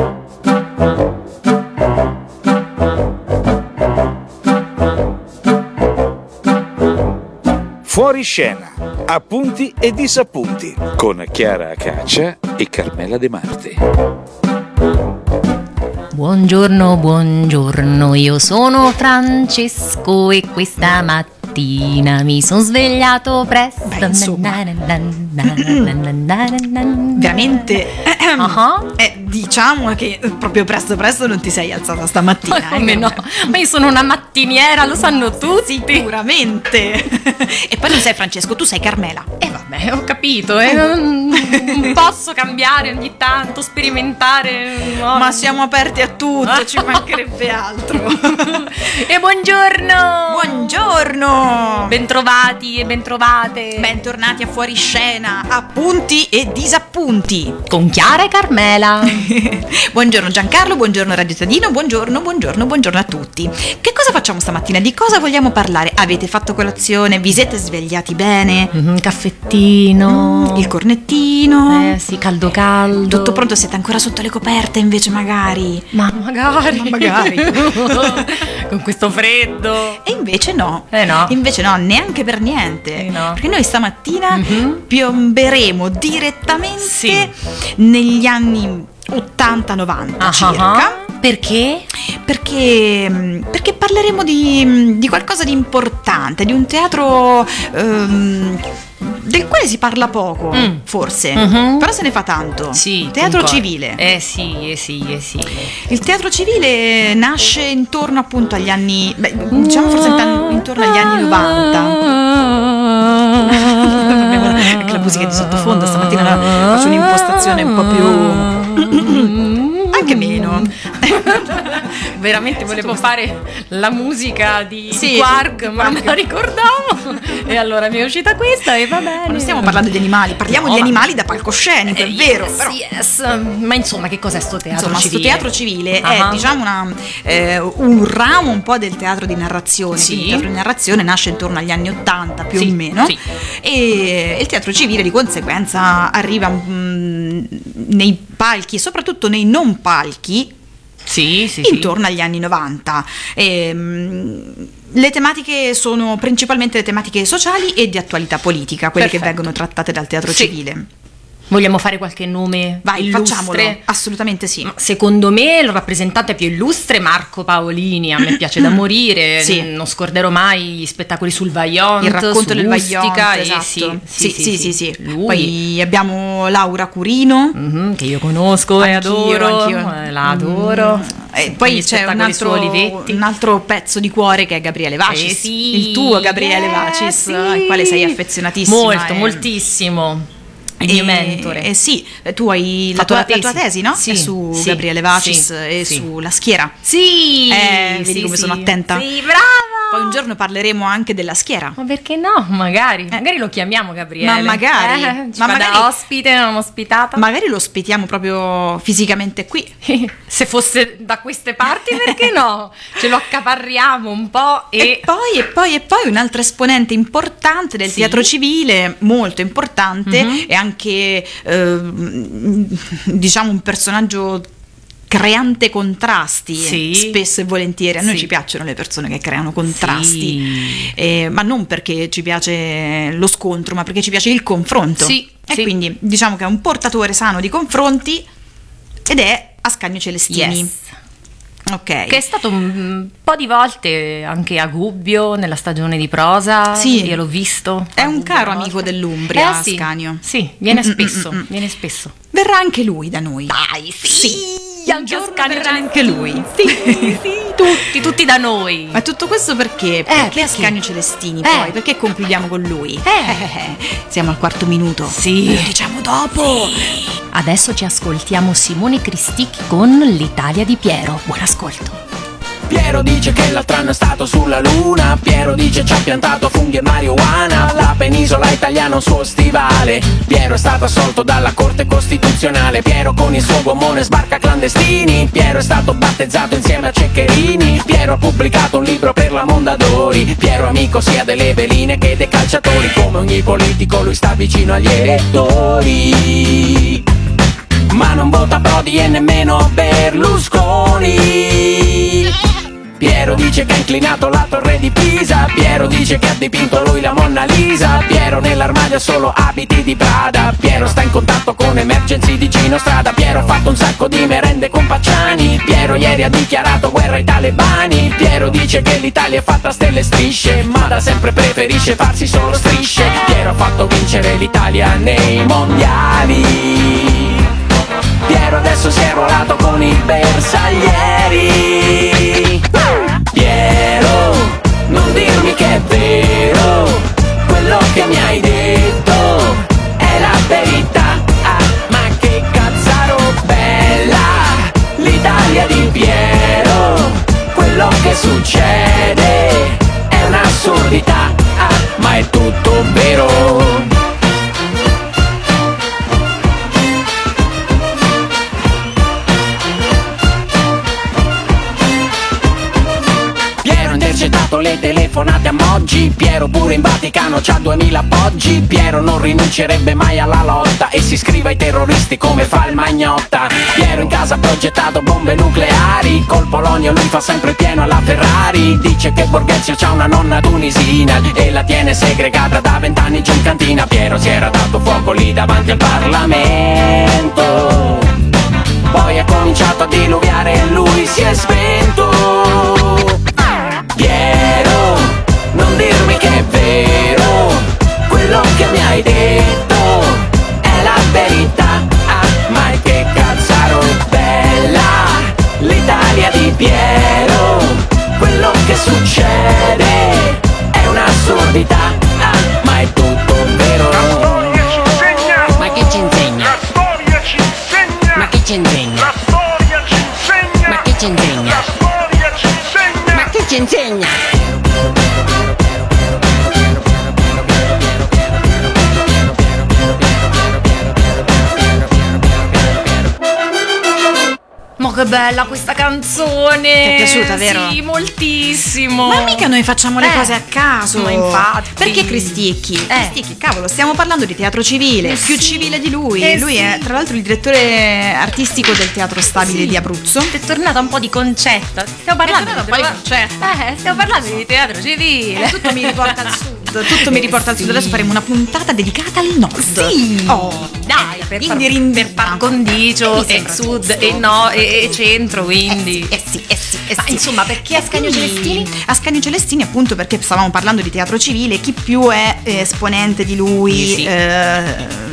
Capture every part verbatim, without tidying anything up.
Fuori scena, appunti e disappunti con Chiara Caccia e Carmela De Marti. Buongiorno, buongiorno, io sono Francesco e questa mattina mi sono svegliato presto. Beh, insomma, veramente uh-huh. eh, diciamo che proprio presto presto non ti sei alzata stamattina. Ma come eh, no? Ma io sono una mattiniera, lo sanno tutti. Sicuramente. E poi non sei Francesco, tu sei Carmela. E eh vabbè, ho capito, eh. non posso cambiare ogni tanto, sperimentare. No. Ma siamo aperti a tutto, ci mancherebbe altro. E buongiorno! Buongiorno! Bentrovati e bentrovate. Bentornati a Fuori Scena, appunti e disappunti. Con Chiara e Carmela. Buongiorno Giancarlo, buongiorno Radio Tadino, buongiorno, buongiorno, buongiorno a tutti. Che cosa facciamo stamattina? Di cosa vogliamo parlare? Avete fatto colazione? Vi siete svegliati bene? Mm-hmm, caffettino. Mm, il cornettino. Eh sì, caldo caldo. Tutto pronto? Siete ancora sotto le coperte invece magari? Ma magari. Ma magari. Con questo freddo. E invece no. Eh no. Invece no, neanche per niente. Eh no. Perché noi stamattina mm-hmm. piomberemo direttamente sì. negli anni ottanta novanta uh-huh. circa. Perché? Perché, perché parleremo di, di qualcosa di importante, di un teatro um, del quale si parla poco, mm. forse, uh-huh. però se ne fa tanto. Sì, teatro concordo. civile. Eh sì, eh sì, eh sì. Il teatro civile nasce intorno appunto agli anni, beh, diciamo forse intorno agli anni novanta. Anche la musica di sottofondo stamattina faccio un'impostazione un po' più anche meno. Veramente volevo fare la musica di, sì, di Quark, ma non me la ricordavo. E allora mi è uscita questa e va bene. Ma non stiamo parlando di animali, parliamo no, di animali da palcoscenico, eh, è vero. Yes, però. yes. Ma insomma, che cos'è sto teatro insomma, civile? Sto teatro civile uh-huh. è diciamo una, eh, un ramo un po' del teatro di narrazione. Sì. Il teatro di narrazione nasce intorno agli anni ottanta più sì, o meno. Sì. E il teatro civile di conseguenza arriva mh, nei palchi e soprattutto nei non palchi. Sì, sì, intorno sì. agli anni novanta. E, mh, le tematiche sono principalmente le tematiche sociali e di attualità politica, quelle Perfetto. che vengono trattate dal teatro sì. civile. Vogliamo fare qualche nome? Vai, illustre? facciamolo. Assolutamente sì. Secondo me il rappresentante più illustre è Marco Paolini, a me piace da morire, sì. non scorderò mai gli spettacoli sul Vaillant, il racconto del Vaillant, esatto. sì, sì, sì, sì, sì, sì. sì. Lui. Poi abbiamo Laura Curino, mm-hmm, che io conosco e adoro, anch'io. Eh, la adoro. Mm. E poi c'è un altro, un altro pezzo di cuore che è Gabriele Vacis, eh sì, il tuo Gabriele eh Vacis, sì. al quale sei affezionatissima. Molto, e... moltissimo. Il mio mentore. Eh sì, tu hai la tua, la tua tesi, no? Sì, è su sì, Gabriele Vacis sì, e sì. sulla schiera. Sì, eh, vedi sì, come sì. sono attenta. Sì, brava. Poi un giorno parleremo anche della schiera. Ma perché no? Magari, eh. magari lo chiamiamo Gabriele. Ma magari, eh, ci ma fa magari da ospite, non ospitata. Magari lo ospitiamo proprio fisicamente qui. Se fosse da queste parti, perché no? Ce lo accaparriamo un po' e... e poi e poi e poi un altro esponente importante del sì. teatro civile, molto importante, mm-hmm. e anche eh, diciamo un personaggio creante contrasti, sì. spesso e volentieri. A noi sì. ci piacciono le persone che creano contrasti, sì. eh, ma non perché ci piace lo scontro, ma perché ci piace il confronto. Sì. E sì. quindi diciamo che è un portatore sano di confronti ed è Ascanio Celestini. Yes. Ok. Che è stato un po' di volte anche a Gubbio nella stagione di prosa. Sì. Io l'ho visto. È un caro amico dell'Umbria, eh, sì. Ascanio. Sì, viene Mm-mm, spesso, mm-mm. viene spesso. Verrà anche lui da noi. Dai, sì. Sì. Anche Ascanio verrà anche lui. Sì, sì, sì. Tutti, tutti da noi. Ma tutto questo perché? Eh, perché perché? Ascanio Celestini Eh. poi? Perché concludiamo con lui? Eh. Siamo al quarto minuto. Sì. Lo diciamo dopo. Sì. Adesso ci ascoltiamo Simone Cristicchi con L'Italia di Piero. Buon ascolto. Piero dice che l'altro anno è stato sulla luna. Piero dice ci ha piantato funghi e marijuana. La penisola italiana un suo stivale. Piero è stato assolto dalla Corte Costituzionale. Piero con il suo gommone sbarca clandestini. Piero è stato battezzato insieme a Ceccherini. Piero ha pubblicato un libro per la Mondadori. Piero amico sia delle veline che dei calciatori. Come ogni politico lui sta vicino agli elettori. ma non vota Prodi e nemmeno Berlusconi. Piero dice che ha inclinato la torre di Pisa, Piero dice che ha dipinto lui la Monna Lisa, Piero nell'armadio ha solo abiti di Prada, Piero sta in contatto con Emergency di Gino Strada, Piero ha fatto un sacco di merende con Pacciani, Piero ieri ha dichiarato guerra ai talebani, Piero dice che l'Italia è fatta a stelle e strisce, ma da sempre preferisce farsi solo strisce, Piero ha fatto vincere l'Italia nei mondiali, Piero adesso si è arruolato con i bersaglieri. Piero, non dirmi che è vero, quello che mi hai detto è la verità. Ah, ma che cazzaro bella, l'Italia di Piero, quello che succede è un'assurdità. Ah, ma è tutto vero. Intercettato le telefonate a Moggi, Piero pure in Vaticano c'ha duemila appoggi, Piero non rinuncerebbe mai alla lotta e si iscrive ai terroristi come fa il Magnotta, Piero in casa ha progettato bombe nucleari, col Polonio lui fa sempre pieno alla Ferrari, dice che Borghezio c'ha una nonna tunisina e la tiene segregata da vent'anni giù in cantina, Piero si era dato fuoco lì davanti al Parlamento, poi ha cominciato a diluviare e lui si è spento. Piero, non dirmi che è vero, quello che mi hai detto è la verità. Ah, ma che cazzaro bella, l'Italia di Piero, quello che succede è un'assurdità. Ah, ma è tutto vero. La storia ci insegna. Ma che ci insegna? La storia ci insegna. Ma che ci insegna? La storia ci insegna. Ma che ci insegna? La storia ci insegna. Ma che ci insegna? Ma che bella questa canzone! Ti è piaciuta, vero? Sì, moltissimo. Ma mica noi facciamo le Eh, cose a caso. ma infatti. Perché Cristicchi? Eh. Cristicchi, cavolo, stiamo parlando di teatro civile, Eh più sì. civile di lui. Eh lui sì. è tra l'altro il direttore artistico del Teatro Stabile Sì. di Abruzzo. È tornata un po' di concetto. Stiamo parlando tornata di un po' di concetto. Eh, stiamo parlando di teatro civile. Eh, tutto mi riporta al sud. Tutto mi Eh, riporta al sud. sì. Adesso faremo una puntata dedicata al nord. Sì. Oh, Dai, per far, Indirindina. per par condicio Mi e sembra sud giusto. e no e, e centro, quindi. Eh sì, eh sì, eh Ma sì. insomma, perché E Ascanio quindi- Celestini? Ascanio Celestini, appunto, perché stavamo parlando di teatro civile, chi più è eh, esponente di lui, Sì. eh,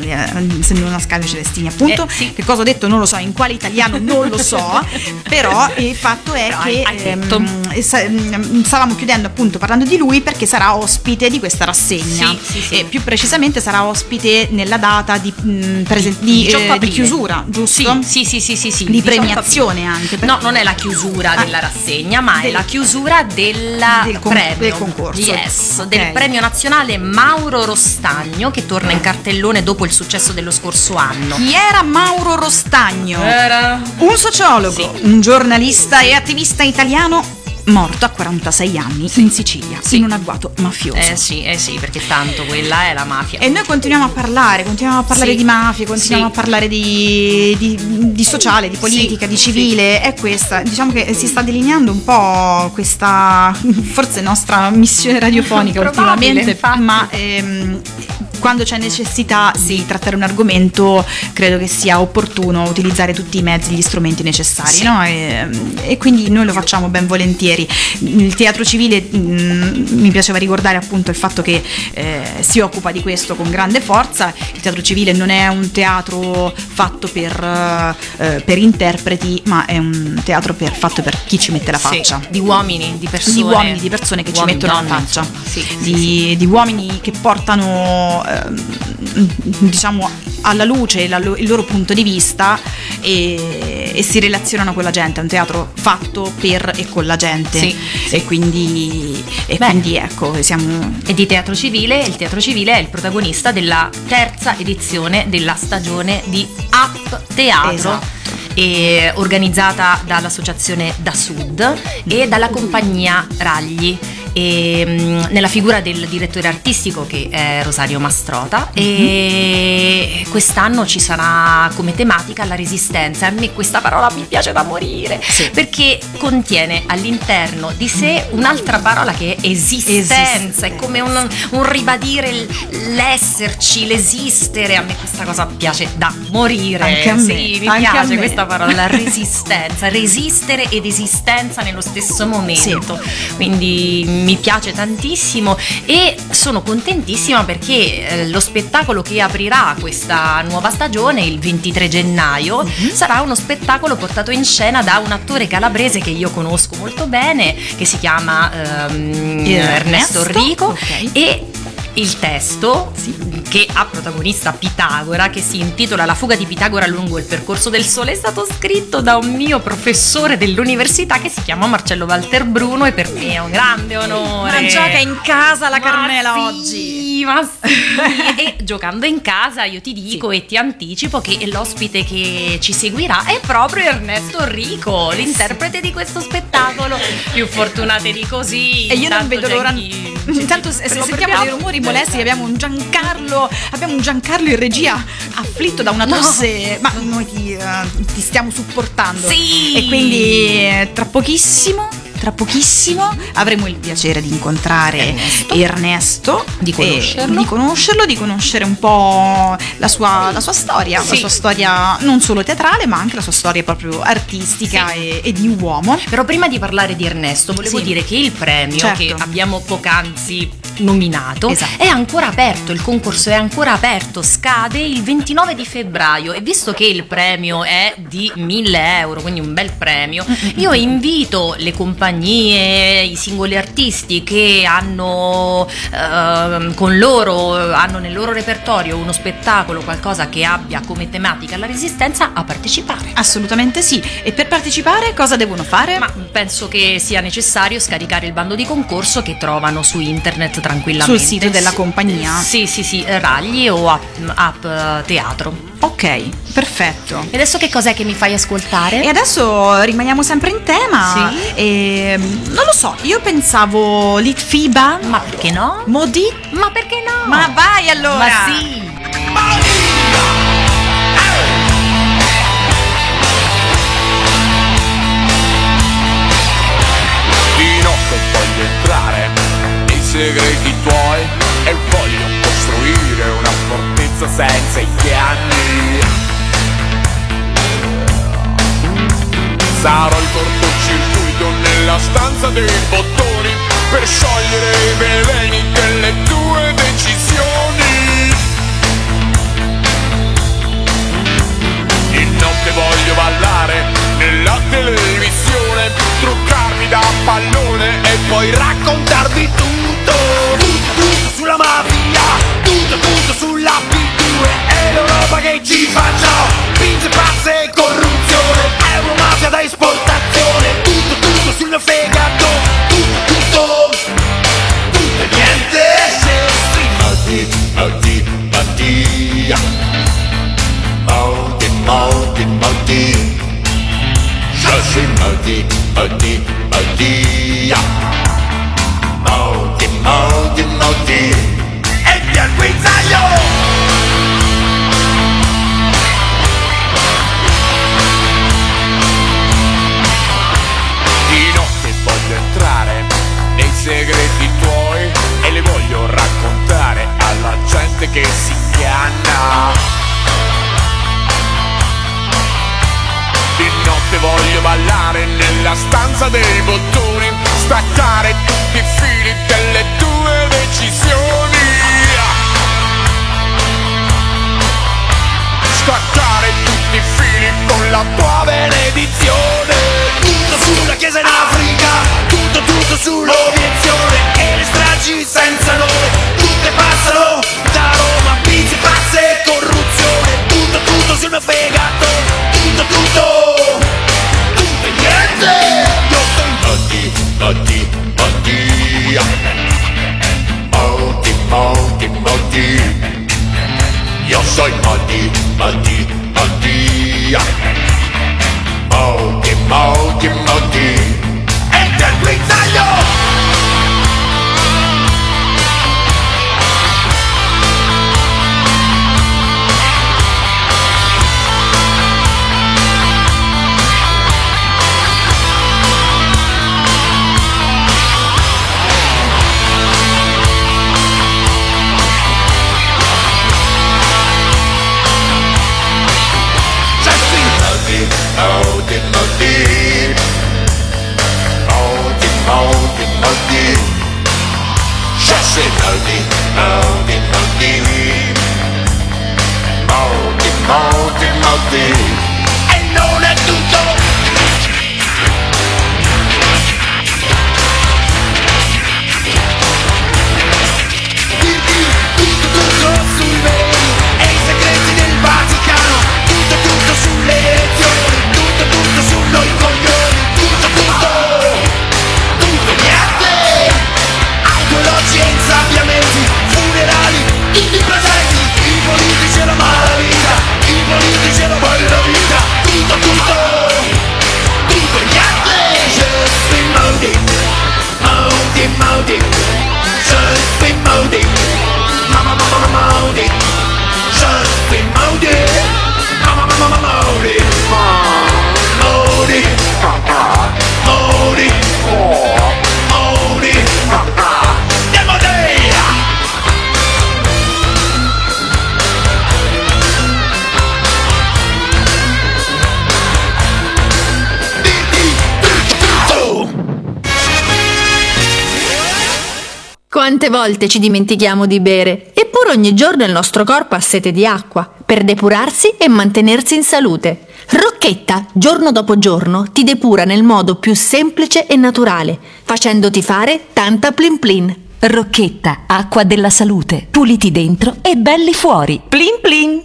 eh, se non Ascanio Celestini, appunto. Eh, sì. Che cosa ho detto non lo so, in quale italiano non lo so, però il fatto è Però che hai- hai detto. ehm, sa- mm, stavamo chiudendo appunto parlando di lui perché sarà ospite di questa rassegna. Sì, sì, sì. E più precisamente sarà ospite nella data di, mm, presen- Di di, diciotto eh, di aprile. chiusura, giusto? Sì, sì, sì, sì, sì. Di diciotto premiazione anche. perché- No, non è la chiusura Ah. della rassegna, ma è Del- la chiusura della del con- premio, del concorso. Yes, Ok. del premio nazionale Mauro Rostagno, che torna in cartellone dopo il successo dello scorso anno. Chi era Mauro Rostagno? Era Un sociologo, Sì. un giornalista e attivista italiano morto a quarantasei anni in Sicilia, Sì. in un agguato mafioso. Eh sì, eh sì, perché tanto quella è la mafia. E noi continuiamo a parlare, continuiamo a parlare Sì. di mafia, continuiamo Sì. a parlare di, di- di sociale, di politica, Sì. di civile. È questa, diciamo che si sta delineando un po' questa, forse nostra missione radiofonica Probabile, ultimamente, infatti. ma ehm, quando c'è necessità di trattare un argomento credo che sia opportuno utilizzare tutti i mezzi, gli strumenti necessari, Sì. no? e, e quindi noi lo facciamo ben volentieri. Il teatro civile, mh, mi piaceva ricordare appunto il fatto che eh, si occupa di questo con grande forza. Il teatro civile non è un teatro fatto per, eh, per interpreti, ma è un teatro per, fatto per chi ci mette la Sì, faccia. di uomini, di persone. Di uomini, di persone che Uomini, ci mettono donne, la faccia, insomma. Sì, sì, di, sì. di uomini che portano ehm, diciamo alla luce la lo- il loro punto di vista e, e si relazionano con la gente. È un teatro fatto per e con la gente. Sì, e quindi, e Beh. quindi ecco siamo E di teatro civile, il teatro civile è il protagonista della terza edizione della stagione di Up Teatro. Esatto. E organizzata dall'associazione Da Sud e dalla compagnia Ragli. e, mh, nella figura del direttore artistico che è Rosario Mastrota, mm-hmm. e quest'anno ci sarà come tematica la resistenza. A me questa parola mi piace da morire, sì. perché contiene all'interno di sé un'altra parola che è esistenza, Esiste. È come un, un ribadire l'esserci, l'esistere. A me questa cosa piace da morire. Anche a me, sì, mi anche piace a me. questa parola, la resistenza, resistere ed esistenza nello stesso momento, sì. quindi mi piace tantissimo e sono contentissima perché eh, lo spettacolo che aprirà questa nuova stagione il ventitré gennaio mm-hmm. sarà uno spettacolo portato in scena da un attore calabrese che io conosco molto bene, che si chiama ehm, Ernesto Rico, okay. e il testo, sì. che ha protagonista Pitagora, che si intitola La fuga di Pitagora lungo il percorso del sole, è stato scritto da un mio professore dell'università che si chiama Marcello Walter Bruno, e per me è un grande onore. Ma gioca in casa la Carmela ma oggi. Sì, ma sì. E giocando in casa io ti dico sì. e ti anticipo che l'ospite che ci seguirà è proprio Ernesto Rico, l'interprete di questo spettacolo. Più fortunate di così. E io non vedo l'ora. Chi... Intanto se sentiamo dei rumori molesti, abbiamo un Giancarlo, abbiamo un Giancarlo in regia afflitto da una tosse, no. ma noi ti, uh, ti stiamo supportando. Sì. E quindi eh, tra pochissimo Tra pochissimo avremo il piacere di incontrare Ernesto, Ernesto di conoscerlo. di conoscerlo, di conoscere un po' la sua, la sua storia, sì. la sua storia non solo teatrale, ma anche la sua storia proprio artistica sì. e, e di uomo. Però prima di parlare di Ernesto, volevo sì. dire che il premio certo. che abbiamo poc'anzi nominato esatto. è ancora aperto, il concorso è ancora aperto, scade il ventinove di febbraio, e visto che il premio è di mille euro, quindi un bel premio, mm-hmm. io invito le compagnie, i singoli artisti che hanno eh, con loro hanno nel loro repertorio uno spettacolo, qualcosa che abbia come tematica la resistenza, a partecipare. Assolutamente sì. E per partecipare cosa devono fare? Ma penso che sia necessario scaricare il bando di concorso che trovano su internet tranquillamente sul sito della compagnia. Sì sì sì, Ragli o App, app Teatro. Ok, perfetto. E adesso che cos'è che mi fai ascoltare? E adesso rimaniamo sempre in tema. Sì. E, non lo so, io pensavo Litfiba. Ma perché no? Modi? Ma perché no? Ma vai allora. Ma sì. Di notte voglio entrare nei segreti tuoi e voglio costruire una fortezza senza inganni. Sarò il cortocircuito nella stanza dei bottoni per sciogliere i veleni delle tue decisioni. Di notte voglio ballare nella televisione, truccarmi da pallone e poi raccontarvi tutto. Tutto, tutto sulla mafia, tutto, tutto sulla P due e l'Europa che ci fa ciò. Pinze, pazze e corruzione, euromafia da esportazione. Tutto, tutto sul mio fegato, tutto, tutto, tutto e niente se Modi, modi, modi, modi, modi, modi. Je suis maudit, maudit, maudit. Maudit, maudit, maudit. E via il guizzaglio! Di notte voglio entrare nei segreti tuoi e li voglio raccontare alla gente che si inganna. Di notte voglio ballare nella stanza dei bottoni, staccare tutti i fili delle tue decisioni. Staccare tutti i fili con la tua benedizione. Tutto sulla chiesa in Africa, tutto tutto sull'obiezione e le stragi senza nome, tutte passano da Roma. Pizze, pazze e corruzione, tutto tutto sul mio fegato, tutto tutto, tutto e niente. Io sono Modi, Modi, Modi, Modi, Modi, Modi. Io sono Modi, Modi, Modi, Modi, Modi, Modi. E del guizzaglio! Quante volte ci dimentichiamo di bere, eppure ogni giorno il nostro corpo ha sete di acqua per depurarsi e mantenersi in salute. Rocchetta, giorno dopo giorno, ti depura nel modo più semplice e naturale, facendoti fare tanta plin plin. Rocchetta, acqua della salute. Puliti dentro e belli fuori. Plin plin.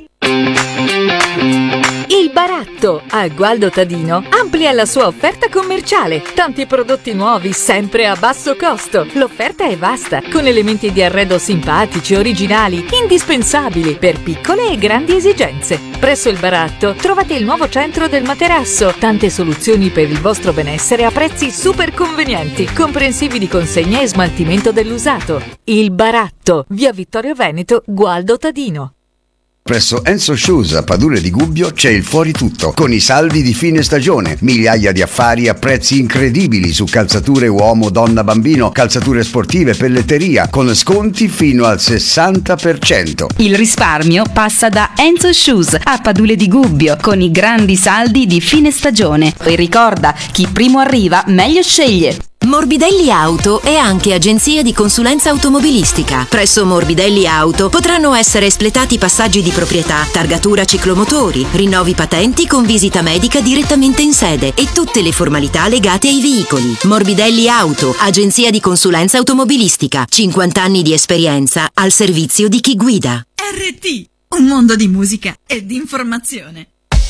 Il Baratto a Gualdo Tadino amplia la sua offerta commerciale. Tanti prodotti nuovi sempre a basso costo. L'offerta è vasta, con elementi di arredo simpatici, originali, indispensabili per piccole e grandi esigenze. Presso il Baratto trovate il nuovo centro del materasso. Tante soluzioni per il vostro benessere a prezzi super convenienti, comprensivi di consegna e smaltimento dell'usato. Il Baratto, via Vittorio Veneto, Gualdo Tadino. Presso Enzo Shoes a Padule di Gubbio c'è il fuori tutto, con i saldi di fine stagione, migliaia di affari a prezzi incredibili su calzature uomo, donna, bambino, calzature sportive, pelletteria, con sconti fino al sessanta per cento. Il risparmio passa da Enzo Shoes a Padule di Gubbio, con i grandi saldi di fine stagione. E ricorda, chi primo arriva meglio sceglie. Morbidelli Auto è anche agenzia di consulenza automobilistica. Presso Morbidelli Auto potranno essere espletati passaggi di proprietà, targatura ciclomotori, rinnovi patenti con visita medica direttamente in sede e tutte le formalità legate ai veicoli. Morbidelli Auto, agenzia di consulenza automobilistica. cinquanta anni di esperienza al servizio di chi guida. R T, un mondo di musica e di informazione.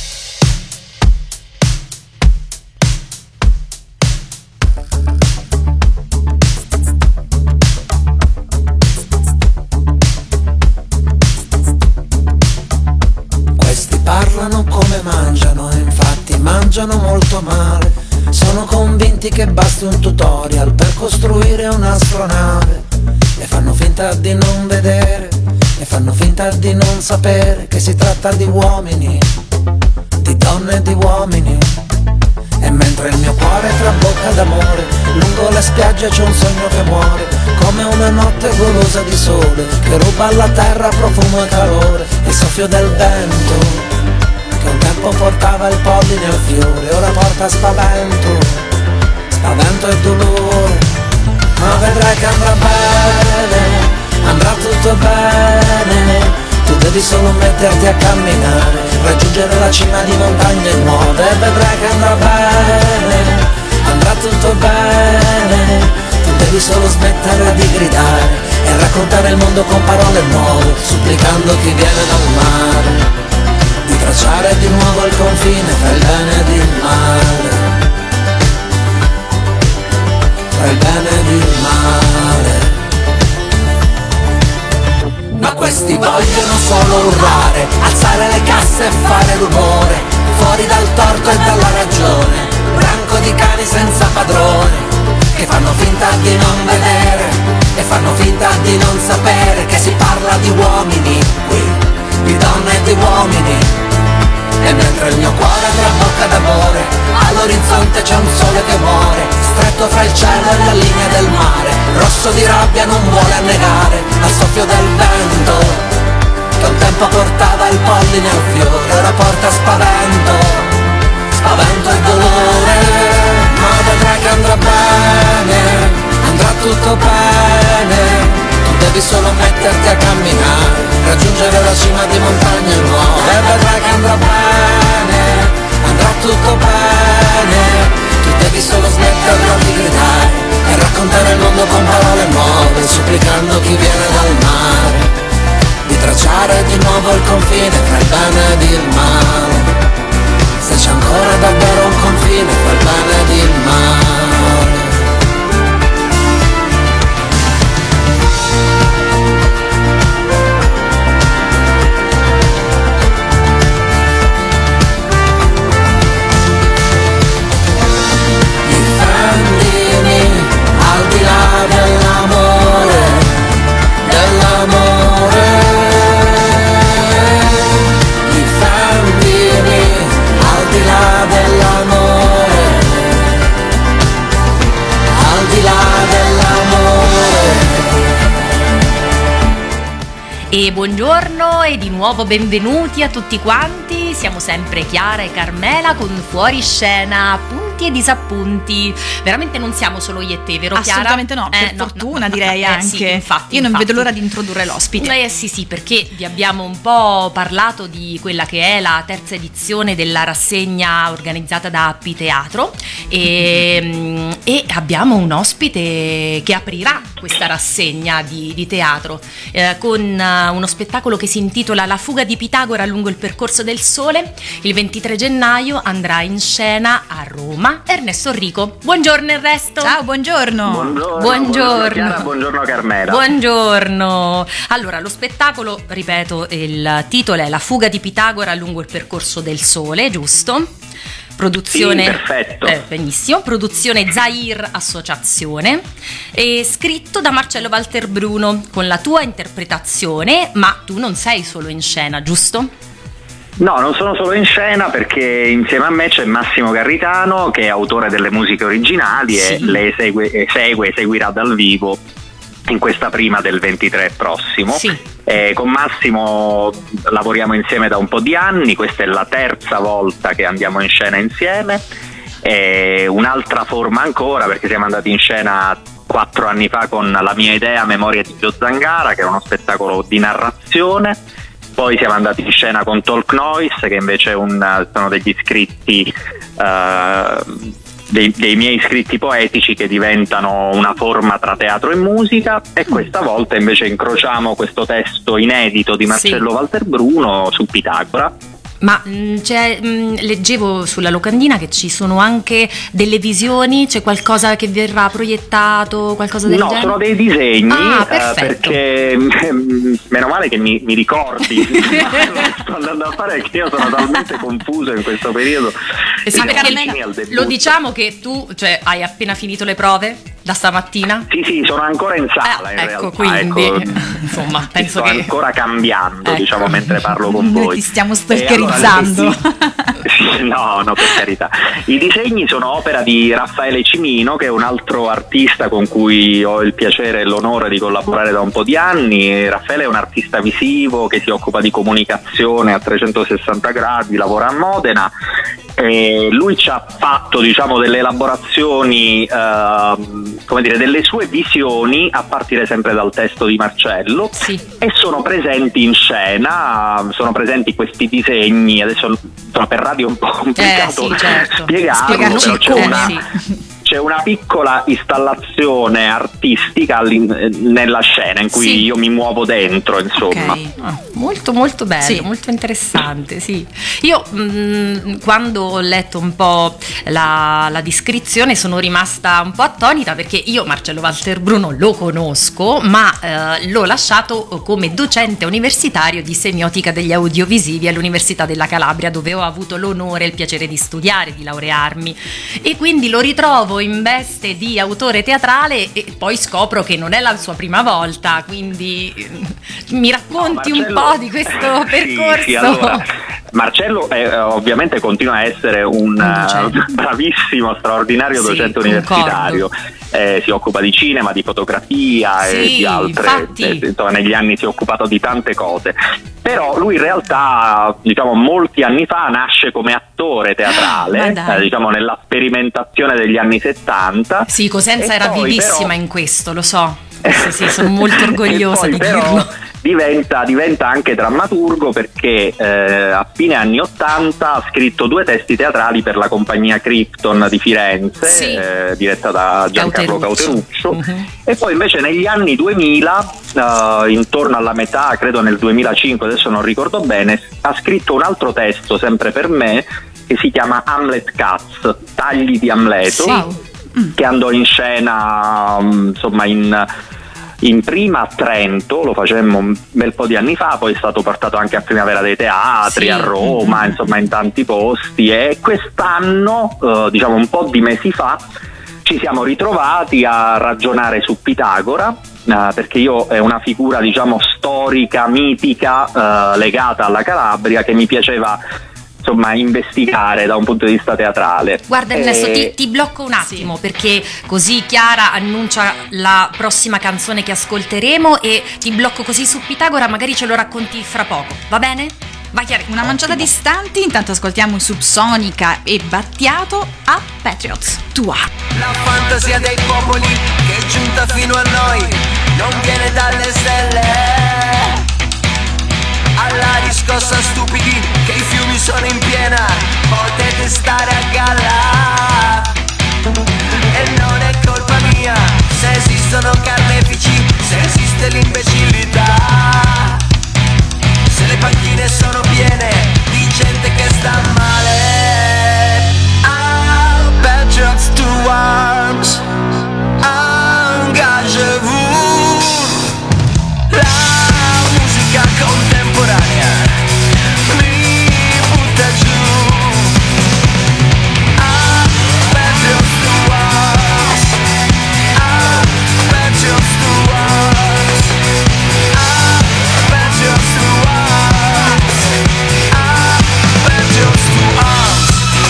Parlano come mangiano e infatti mangiano molto male. Sono convinti che basti un tutorial per costruire un'astronave. E fanno finta di non vedere, e fanno finta di non sapere che si tratta di uomini, di donne e di uomini. E mentre il mio cuore trabocca d'amore, lungo le spiagge c'è un sogno che muore, come una notte golosa di sole, che ruba alla terra profumo e calore. Il soffio del vento che un tempo portava il polline al fiore, ora porta spavento, spavento e dolore. Ma vedrai che andrà bene, andrà tutto bene. Tu devi solo metterti a camminare, raggiungere la cima di montagne nuove. E vedrai che andrà bene, andrà tutto bene. Tu devi solo smettere di gridare e raccontare il mondo con parole nuove, supplicando chi viene dal mare di tracciare di nuovo il confine tra il bene ed il male, tra il bene ed il male. Ma questi vogliono solo urlare, alzare le casse e fare rumore, fuori dal torto e dalla ragione, branco di cani senza padrone, che fanno finta di non vedere e fanno finta di non sapere che si parla di uomini qui, di donne e di uomini. E mentre il mio cuore trabocca d'amore, all'orizzonte c'è un sole che muore, stretto fra il cielo e la linea del mare, rosso di rabbia non vuole annegare al soffio del vento, che un tempo portava il polline al fiore, ora porta spavento, spavento e dolore. Ma vedrai che andrà bene, andrà tutto bene. Devi solo metterti a camminare, raggiungere la cima di montagne nuove. E vedrai che andrà bene, andrà tutto bene. Tu devi solo smetterla di gridare e raccontare il mondo con parole nuove, supplicando chi viene dal mare di tracciare di nuovo il confine tra il bene ed il male. Se c'è ancora davvero un confine tra il bene ed il male. Al di là dell'amore, dell'amore, i fandini, al di là dell'amore, al di là dell'amore. E buongiorno e di nuovo benvenuti a tutti quanti, siamo sempre Chiara e Carmela con Fuori Scena, appunto appunti e disappunti. Veramente non siamo solo io e te, vero Chiara? Assolutamente no, per Eh, no, fortuna no, direi eh, anche. sì, infatti, Io non infatti. vedo l'ora di introdurre l'ospite. Eh sì sì, perché vi abbiamo un po' parlato di quella che è la terza edizione della rassegna organizzata da Appi Teatro e, e abbiamo un ospite che aprirà questa rassegna di, di teatro eh, con uh, uno spettacolo che si intitola La fuga di Pitagora lungo il percorso del sole. Il ventitré gennaio andrà in scena a Roma Ernesto Enrico. Buongiorno Ernesto. Ciao, buongiorno. Buongiorno, Buongiorno. Chiara, buongiorno Carmela. Buongiorno. Allora, lo spettacolo, ripeto, il titolo è La fuga di Pitagora lungo il percorso del sole, giusto? Produzione, sì, perfetto. Eh, benissimo. Produzione Zair Associazione e scritto da Marcello Walter Bruno con la tua interpretazione, ma tu non sei solo in scena, giusto? No, non sono solo in scena perché insieme a me c'è Massimo Garritano che è autore delle musiche originali Sì. e le esegue, esegue, eseguirà dal vivo in questa prima del ventitré prossimo. Sì. Eh, con Massimo lavoriamo insieme da un po' di anni, questa è la terza volta che andiamo in scena insieme, e un'altra forma ancora perché siamo andati in scena quattro anni fa con La mia idea, Memoria di Gio Zangara, che è uno spettacolo di narrazione. Poi siamo andati in scena con Talk Noise, che invece è un, sono degli scritti uh, dei, dei miei scritti poetici che diventano una forma tra teatro e musica, e questa volta invece incrociamo questo testo inedito di Marcello Sì. Walter Bruno su Pitagora. Ma mh, c'è, mh, leggevo sulla locandina che ci sono anche delle visioni, c'è qualcosa che verrà proiettato, qualcosa del No, genere? sono dei disegni, Ah, eh, perfetto. perché mm, meno male che mi, mi ricordi quello che sto andando a fare, perché io sono talmente confuso in questo periodo. Eh sì, Siamo perché vicini al debutto. lo diciamo che tu, cioè, hai appena finito le prove da stamattina? Sì, sì, sono ancora in sala in ecco, realtà. quindi, ecco, insomma, penso sto che... ancora cambiando, Ecco. diciamo, mentre parlo con Noi voi. ti stiamo E stalkerizzando. allora, sì, no, no, per carità. I disegni sono opera di Raffaele Cimino, che è un altro artista con cui ho il piacere e l'onore di collaborare da un po' di anni. Raffaele è un artista visivo che si occupa di comunicazione a trecentosessanta gradi, lavora a Modena. E lui ci ha fatto, diciamo, delle elaborazioni, eh, come dire, delle sue visioni a partire sempre dal testo di Marcello, Sì. e sono presenti in scena, sono presenti questi disegni. Adesso insomma, per radio è un po' complicato Eh, sì, certo. spiegarlo, Spiegarci però c'è come, una, sì. c'è una piccola installazione artistica all'in- nella scena in cui Sì. io mi muovo dentro, insomma. Ok. Ah, molto molto bello, Sì. molto interessante, sì. Io mh, quando ho letto un po' la, la descrizione sono rimasta un po' attonita, perché io Marcello Walter Bruno lo conosco, ma eh, l'ho lasciato come docente universitario di semiotica degli audiovisivi all'Università della Calabria, dove ho avuto l'onore e il piacere di studiare, di laurearmi, e quindi lo ritrovo in veste di autore teatrale e poi scopro che non è la sua prima volta, quindi eh, mi racconti No, un Marcello- po' di questo Sì, percorso. sì, allora, Marcello è, ovviamente continua a essere un docente. eh, bravissimo, straordinario Sì, docente concordo. universitario. Eh, si occupa di cinema, di fotografia e Sì, di altre, infatti. eh, insomma, negli anni si è occupato di tante cose. Però lui in realtà, diciamo, molti anni fa nasce come attore Ma teatrale, dai. eh, diciamo nella sperimentazione degli anni settanta. Sì, Cosenza E era poi vivissima però- in questo, lo so. Sì, sì, sono molto orgogliosa E poi di però dirlo. Diventa, diventa anche drammaturgo, perché eh, a fine anni ottanta ha scritto due testi teatrali per la compagnia Krypton di Firenze, Sì. eh, diretta da Giancarlo Cauteruccio. Cauteruccio. Mhm. E poi invece negli anni duemila, eh, intorno alla metà, credo nel duemilacinque, adesso non ricordo bene, ha scritto un altro testo sempre per me che si chiama Hamlet Cuts, tagli di Amleto, Sì. che andò in scena mm, insomma in in prima a Trento, lo facemmo un bel po' di anni fa, poi è stato portato anche a Primavera dei Teatri, Sì. a Roma, insomma in tanti posti, e quest'anno, eh, diciamo un po' di mesi fa, ci siamo ritrovati a ragionare su Pitagora, eh, perché io è una figura, diciamo, storica, mitica, eh, legata alla Calabria, che mi piaceva, insomma, investigare da un punto di vista teatrale. Guarda Ernesto, E- ti, ti blocco un attimo, perché così Chiara annuncia la prossima canzone che ascolteremo, e ti blocco così su Pitagora, magari ce lo racconti fra poco, va bene? Vai Chiara, una manciata di istanti, intanto ascoltiamo Subsonica e Battiato a Patriots Tour. La fantasia dei popoli che è giunta fino a noi non viene dalle stelle. Alla riscossa stupidi che i fiumi sono in piena, potete stare a galla. E non è colpa mia se esistono carnefici, se esiste l'imbecillità, se le panchine sono piene di gente che sta male. Ah, Patriots to arms, engagez-vous. La musica contemporanea mi butta giù. Ah, Patriots to arms, ah, Patriots to arms, ah, Patriots to arms, ah, Patriots to arms.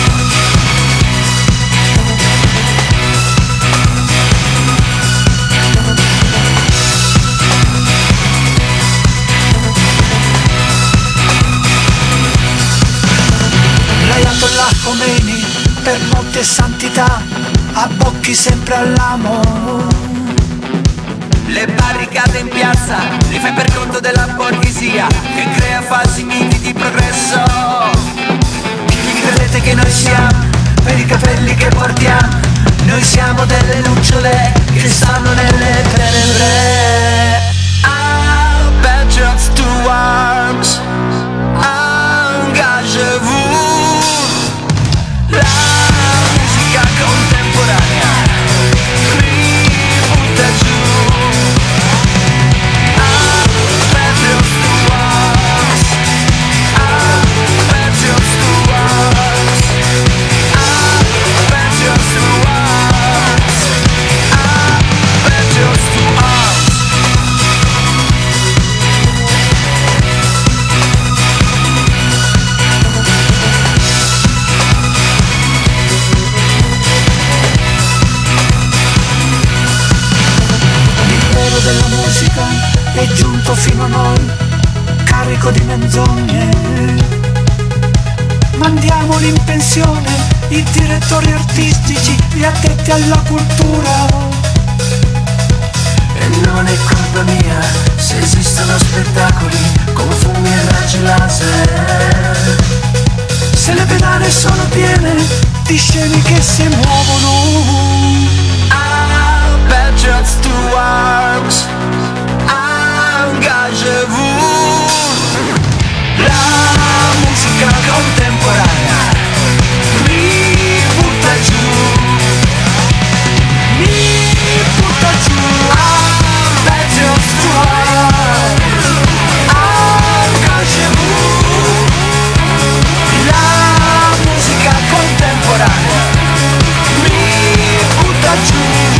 L'Ayatollah Khomeini per molte santità abbocchi sempre all'amo. Le barricate in piazza li fai per conto della borghesia che crea falsi miti di progresso. Chi credete che noi siamo? Per i capelli che portiamo, noi siamo delle lucciole che stanno nelle tenebre. Ah, Patriots to arms, engagez-vous. La musica contemporanea mi butta giù. Ah, Patriots to arms, ah, Patriots to arms, ah, Patriots to arms, ah, Patriots to arms. L'impero della musica è giunto fino a noi, carico di menzogne. Mandiamoli in pensione i direttori artistici, gli addetti alla cultura. E non è colpa mia se esistono spettacoli con fumi e raggi laser. Se le pedane sono piene di scene che si muovono. Ah, Patriots to arms, engagez-vous. La musica contemporanea mi butta giù, mi butta giù. Ah, Patriots to arms, engagez-vous. La musica contemporanea mi butta giù.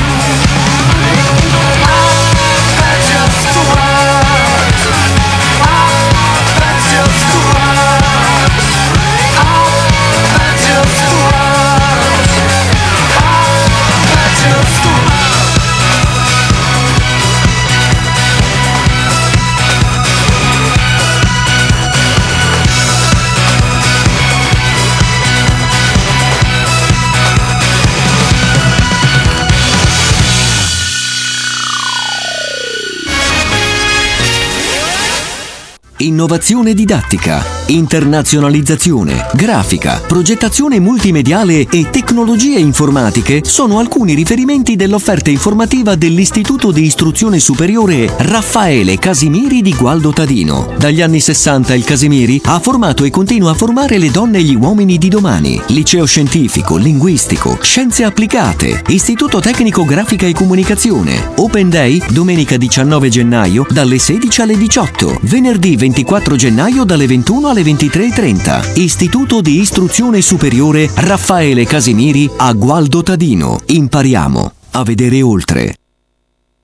Innovazione didattica, internazionalizzazione, grafica, progettazione multimediale e tecnologie informatiche sono alcuni riferimenti dell'offerta informativa dell'Istituto di Istruzione Superiore Raffaele Casimiri di Gualdo Tadino. Dagli anni sessanta il Casimiri ha formato e continua a formare le donne e gli uomini di domani. Liceo scientifico, linguistico, scienze applicate, Istituto Tecnico Grafica e Comunicazione. Open Day domenica diciannove gennaio dalle sedici alle diciotto, venerdì ventiquattro gennaio dalle ventuno alle ventitré e trenta. Istituto di Istruzione Superiore Raffaele Casimiri a Gualdo Tadino. Impariamo a vedere oltre.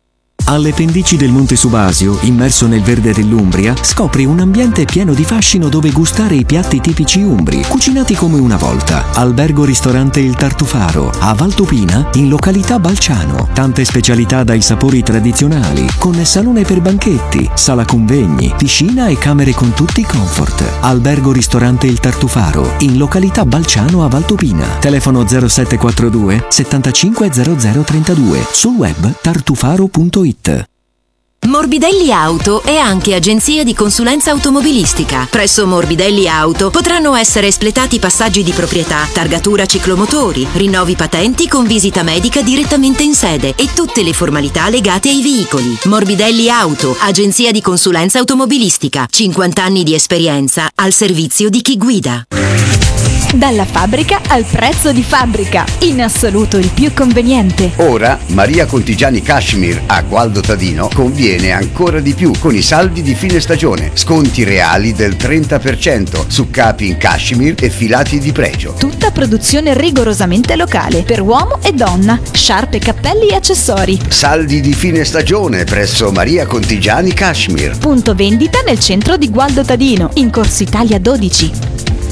Alle pendici del Monte Subasio, immerso nel verde dell'Umbria, scopri un ambiente pieno di fascino dove gustare i piatti tipici umbri, cucinati come una volta. Albergo ristorante Il Tartufaro, a Valtopina, in località Balciano. Tante specialità dai sapori tradizionali, con salone per banchetti, sala convegni, piscina e camere con tutti i comfort. Albergo ristorante Il Tartufaro, in località Balciano a Valtopina. Telefono zero sette quattro due settantacinque zero zero trentadue. Sul web tartufaro punto it. Morbidelli Auto è anche agenzia di consulenza automobilistica. Presso Morbidelli Auto potranno essere espletati passaggi di proprietà, targatura ciclomotori, rinnovi patenti con visita medica direttamente in sede e tutte le formalità legate ai veicoli. Morbidelli Auto, agenzia di consulenza automobilistica. cinquanta anni di esperienza al servizio di chi guida. Dalla fabbrica al prezzo di fabbrica, in assoluto il più conveniente. Ora Maria Contigiani Cashmere a Gualdo Tadino conviene ancora di più con i saldi di fine stagione. Sconti reali del trenta per cento su capi in cashmere e filati di pregio. Tutta produzione rigorosamente locale per uomo e donna, sciarpe, cappelli e accessori. Saldi di fine stagione presso Maria Contigiani Cashmere. Punto vendita nel centro di Gualdo Tadino, in Corso Italia dodici.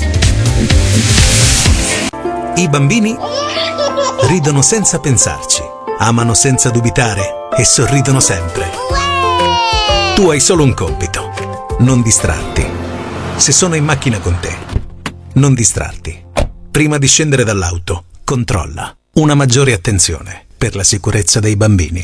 I bambini ridono senza pensarci, amano senza dubitare e sorridono sempre. Tu hai solo un compito: non distrarti. Se sono in macchina con te, non distrarti. Prima di scendere dall'auto, controlla. Una maggiore attenzione per la sicurezza dei bambini.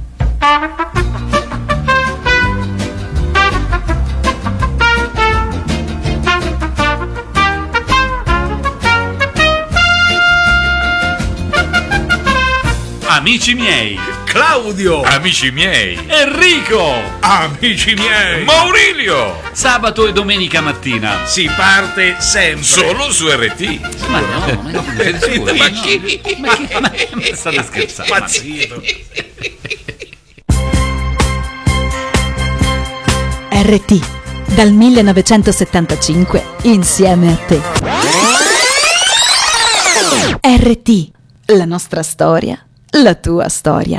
Amici miei, Claudio. Amici miei, Enrico. amici miei, Maurilio. Sabato e domenica mattina si parte sempre. solo su R T. Ma no, ma no, ma, Ma chi? ma, chi- ma, ma state scherzando? Pazzito. R T, dal millenovecentosettantacinque, insieme a te. R T, la nostra storia, la tua storia.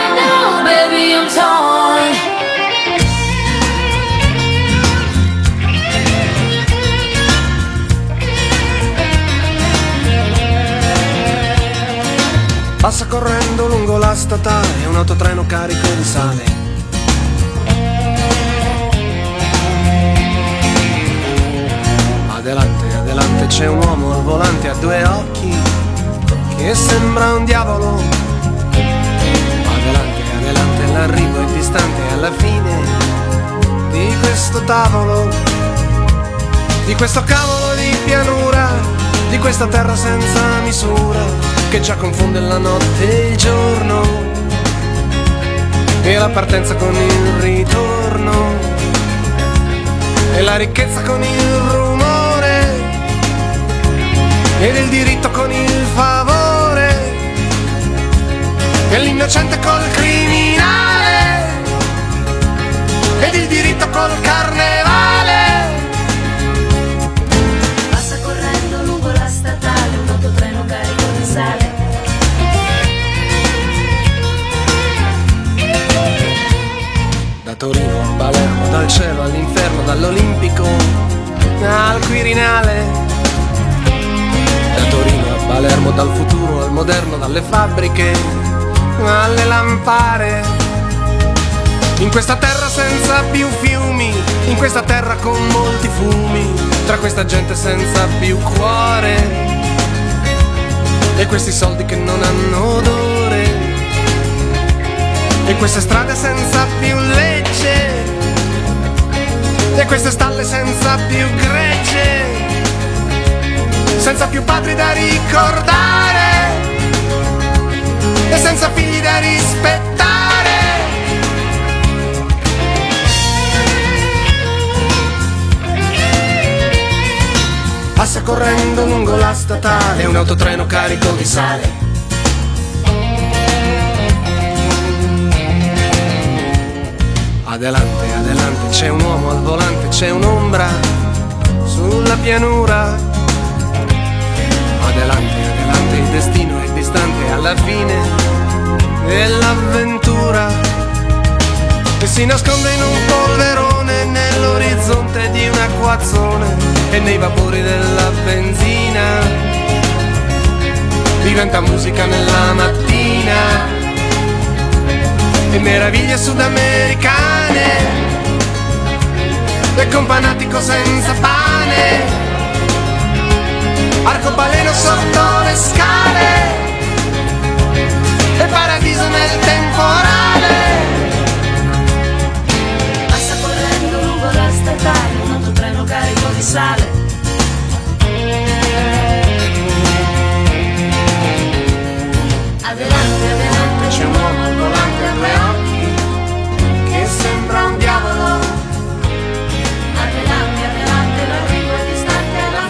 Passa correndo lungo la statale un autotreno carico di sale. Adelante, adelante c'è un uomo al volante a due occhi che sembra un diavolo. Adelante, adelante l'arrivo è distante alla fine di questo tavolo, di questo cavolo di pianura, di questa terra senza misura che già confonde la notte e il giorno e la partenza con il ritorno e la ricchezza con il rumore ed il diritto con il favore e l'innocente col criminale ed il diritto col carnevale. Passa correndo lungo la statale un autotreno carico di sale. Da Torino a Palermo, dal cielo all'inferno, dall'Olimpico al Quirinale. Da Torino a Palermo, dal futuro al moderno, dalle fabbriche alle lampare. In questa terra senza più fiumi, in questa terra con molti fumi, tra questa gente senza più cuore e questi soldi che non hanno odore e queste strade senza più legge e queste stalle senza più gregge, senza più padri da ricordare e senza figli da rispettare. Passa correndo lungo la statale un autotreno carico di sale. Adelante, adelante, c'è un uomo al volante, c'è un'ombra sulla pianura. Adelante, adelante, il destino è distante alla fine dell'avventura. si nasconde in un polverone nell'orizzonte di un acquazzone e nei vapori della benzina diventa musica nella mattina e meraviglie sudamericane e companatico senza pane, arcobaleno sotto le scale e paradiso nel temporale. Passa correndo lungo la statale un autotreno carico di sale. Adelante, adelante, c'è un uomo al volante a due occhi che sembra un diavolo. Adelante, adelante, l'arrivo è distante alla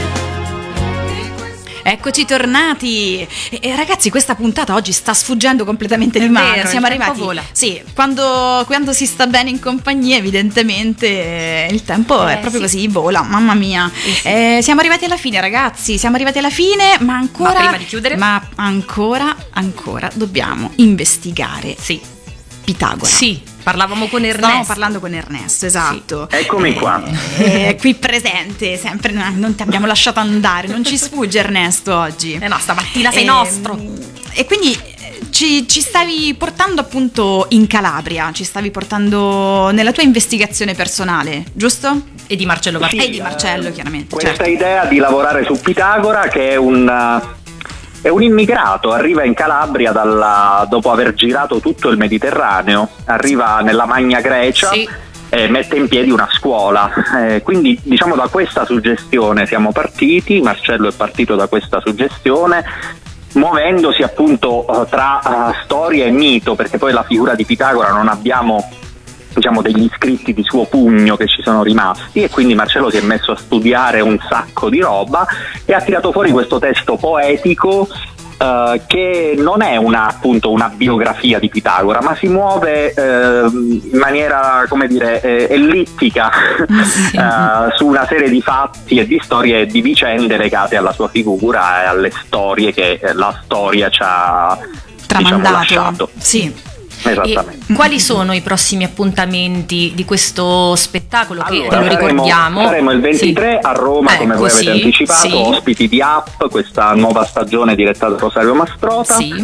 fine. Eccoci tornati. E, e ragazzi, questa puntata oggi sta sfuggendo completamente di mano. vero, Siamo il tempo arrivati. vola. Sì, quando, quando si sta bene in compagnia, evidentemente eh, il tempo Eh, è proprio sì. così, vola. Mamma mia. sì. Eh, siamo arrivati alla fine, ragazzi. Siamo arrivati alla fine, ma ancora. Ma prima di chiudere? Ma ancora, ancora dobbiamo investigare. Sì. Pitagora. Sì, parlavamo con Ernesto. Stavamo parlando con Ernesto, esatto. Eccomi qua. È qui presente, sempre non ti abbiamo lasciato andare, non ci sfugge Ernesto oggi. Eh no, stamattina sei E- nostro. E quindi eh, ci, ci stavi portando appunto in Calabria, ci stavi portando nella tua investigazione personale, giusto? E di Marcello Martelli. E di Marcello, chiaramente. Questa certo. idea di lavorare su Pitagora, che è un, è un immigrato, arriva in Calabria dalla- dopo aver girato tutto il Mediterraneo, arriva nella Magna Grecia Sì. e mette in piedi una scuola. Eh, quindi diciamo da questa suggestione siamo partiti, Marcello è partito da questa suggestione, muovendosi appunto eh, tra eh, storia e mito, perché poi la figura di Pitagora non abbiamo diciamo degli scritti di suo pugno che ci sono rimasti, e quindi Marcello si è messo a studiare un sacco di roba e ha tirato fuori questo testo poetico eh, che non è una, appunto una biografia di Pitagora, ma si muove eh, in maniera, come dire, eh, ellittica eh, su una serie di fatti e di storie e di vicende legate alla sua figura e alle storie che eh, la storia ci ha, diciamo, Tramandato. lasciato. Sì. Esattamente. E quali sono i prossimi appuntamenti di questo spettacolo che Allora, ve lo saremo- ricordiamo? Saremo il ventitré Sì. a Roma, come Ecco, voi avete sì, anticipato, sì. ospiti di Up, questa nuova stagione diretta da Rosario Mastrota. Sì.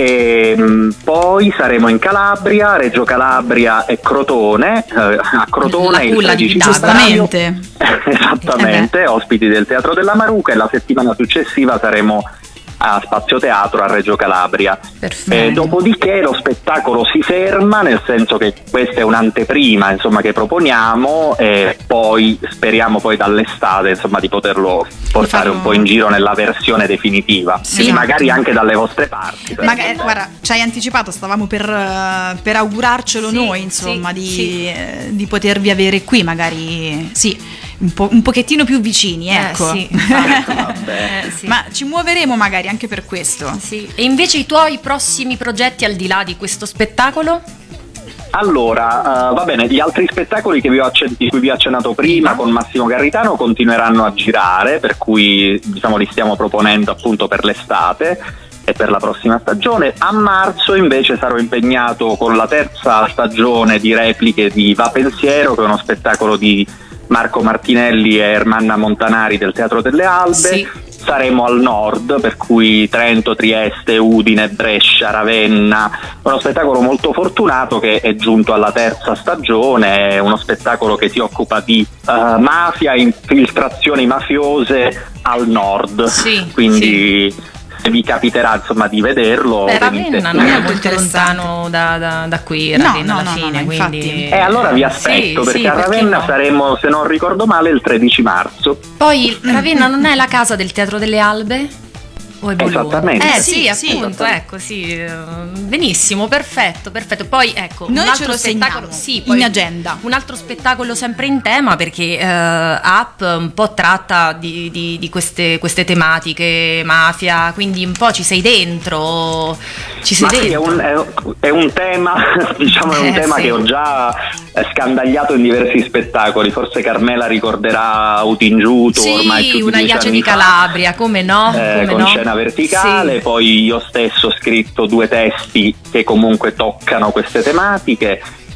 E mh, poi saremo in Calabria, Reggio Calabria e Crotone. Eh, a Crotone La il culla di tredici Pitagora. febbraio. Giustamente. Esattamente, ospiti del Teatro della Maruca, e la settimana successiva saremo a Spazio Teatro a Reggio Calabria. Eh, dopodiché lo spettacolo si ferma, nel senso che questa è un'anteprima, insomma, che proponiamo, e poi speriamo poi dall'estate, insomma, di poterlo portare un po' in giro nella versione definitiva, Sì, e esatto. magari anche dalle vostre parti. per- Magari, guarda, ci hai anticipato, stavamo per, eh, per augurarcelo Sì, noi, insomma, sì, di, sì. eh, di potervi avere qui, magari sì, un, po', un pochettino più vicini, ecco. Eh, sì, infatti. Eh, sì. Ma ci muoveremo magari anche per questo. Sì. E invece i tuoi prossimi progetti al di là di questo spettacolo? Allora, eh, va bene, gli altri spettacoli che vi ho accen- di cui vi ho accennato prima con Massimo Garritano continueranno a girare, per cui diciamo li stiamo proponendo appunto per l'estate e per la prossima stagione. A marzo invece sarò impegnato con la terza stagione di repliche di Va Pensiero, che è uno spettacolo di Marco Martinelli e Ermanna Montanari del Teatro delle Albe. Sì. Saremo al nord, per cui Trento, Trieste, Udine, Brescia, Ravenna. Uno spettacolo molto fortunato che è giunto alla terza stagione, è uno spettacolo che si occupa di uh, mafia, infiltrazioni mafiose al nord. Sì, quindi se vi capiterà insomma di vederlo, Beh, venite Ravenna qui. non è molto lontano da, da, da qui, No, Ravenna no, alla no, fine, no, quindi... infatti. E allora vi aspetto, Sì, perché sì, a Ravenna no? saremo, se non ricordo male, il tredici marzo. Poi Ravenna non è la casa del Teatro delle Albe? O è Bologna? Esattamente. Eh sì, Sì, sì, appunto, ecco, sì. eh, Benissimo, perfetto, perfetto. Poi ecco, Noi un ce altro lo spettacolo, segniamo sì, in poi agenda. Un altro spettacolo sempre in tema, perché eh, Up un po' tratta di, di, di queste, queste tematiche, mafia, quindi un po' ci sei dentro. Ci sei Ma sì, è dentro. un, è, è un tema, diciamo, è un Eh, tema sì. che ho già eh, scandagliato in diversi spettacoli. Forse Carmela ricorderà Utingiuto, ormai Sì, più di una dieci Iace anni di fa, Calabria, come no? eh, come con no? scena verticale. Poi io stesso ho scritto due testi che comunque toccano queste tematiche.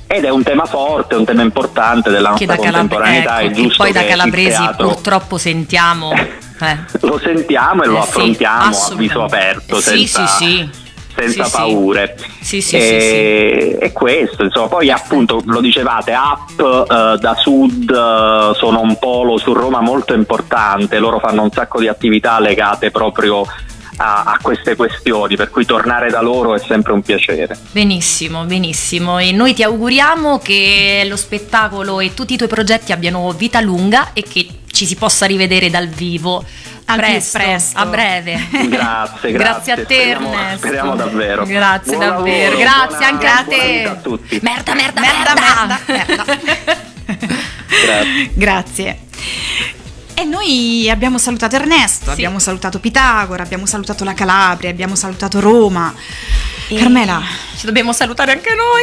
ed è un tema forte, un tema importante della nostra che da contemporaneità. Calab- ecco, è giusto poi da calabresi teatro... purtroppo sentiamo eh. lo sentiamo e lo eh, affrontiamo sì, a viso aperto, eh, sì, senza, sì, sì. senza sì, paure. Sì, sì, e, sì, sì. e questo, insomma, poi appunto lo dicevate, Up eh, da Sud eh, sono un polo su Roma molto importante, loro fanno un sacco di attività legate proprio A, a queste questioni, per cui tornare da loro è sempre un piacere. Benissimo, benissimo, e noi ti auguriamo che lo spettacolo e tutti i tuoi progetti abbiano vita lunga e che ci si possa rivedere dal vivo presto, presto. a breve. Grazie, grazie. Grazie a te, speriamo, Ernesto. speriamo davvero. Grazie Buon davvero, lavoro, grazie buona, anche a buona te. vita a tutti. Merda, merda, Merda, merda, merda, merda. Grazie. Grazie. E noi abbiamo salutato Ernesto, abbiamo salutato Pitagora, abbiamo salutato la Calabria, abbiamo salutato Roma. E Carmela, ci dobbiamo salutare anche noi.